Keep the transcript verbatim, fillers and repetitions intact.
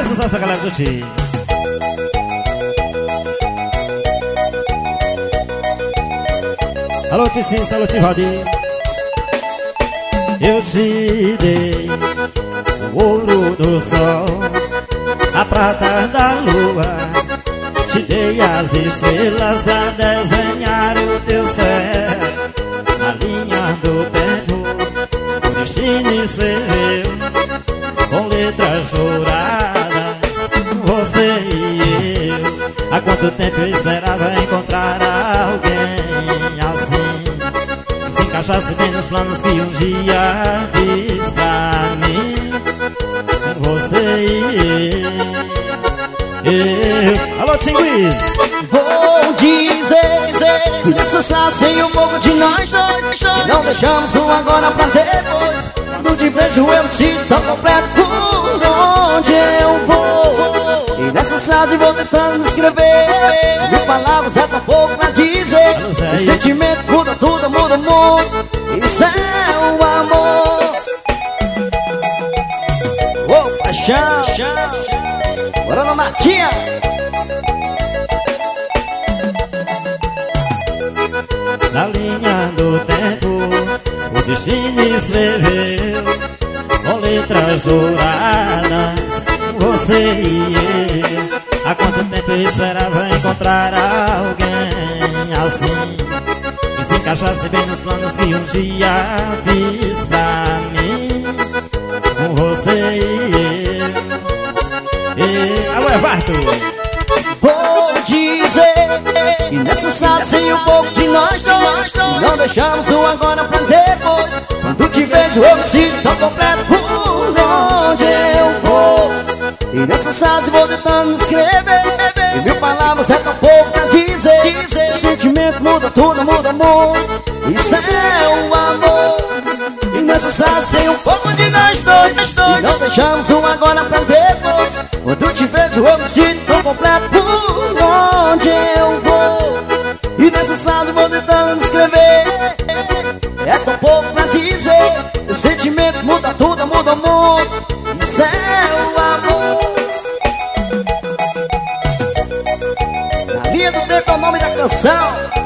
mais sucesso pra galera do time. Alô, Ticinho, alô, Tivaldi. Eu te dei o ouro do sol, a prata da lua, te dei as estrelas pra desenhar o teu céu. Na linha do tempo, o destino escreveu com letras douradas, você e eu. Há quanto tempo eu esperava encontrar alguém assim, que se encaixasse bem nos planos que um dia fiz pra mim. Você e eu, eu. Alô, Tinguiz! Vou dizer, dizer, se assustar sem o fogo de nós dois, e não deixamos um agora pra depois. Quando te vejo eu te sinto tão completo por onde eu vou. E nessa frase vou tentando me escrever, mil palavras é tão pouco pra dizer. O sentimento muda tudo, muda o mundo, isso é o amor. Ô, oh, paixão, bora na matinha. Na linha do tempo, o destino escreveu com letras douradas, você e eu. Há quanto tempo eu esperava encontrar alguém assim, que se encaixasse bem nos planos que um dia fiz pra mim. Com você e eu. E... Alô, Evarto! Vou dizer que nessa sala sem um pouco de nós dois, não deixamos um agora pra depois. Quando te vejo eu me sinto tão completo por onde eu vou. E nessa sala vou tentando me escrever, e mil palavras é tão pouco pra dizer. O sentimento muda tudo, muda o mundo, isso é o amor. E nessa sala sem um pouco de nós dois, e não deixamos um agora pra depois. Quando te vejo eu me sinto tão completo por onde eu vou. E nessa sala vou tentando escrever, é tão pouco pra dizer. O sentimento muda tudo, muda o mundo, isso é o amor. Na linha do tempo é o nome da canção.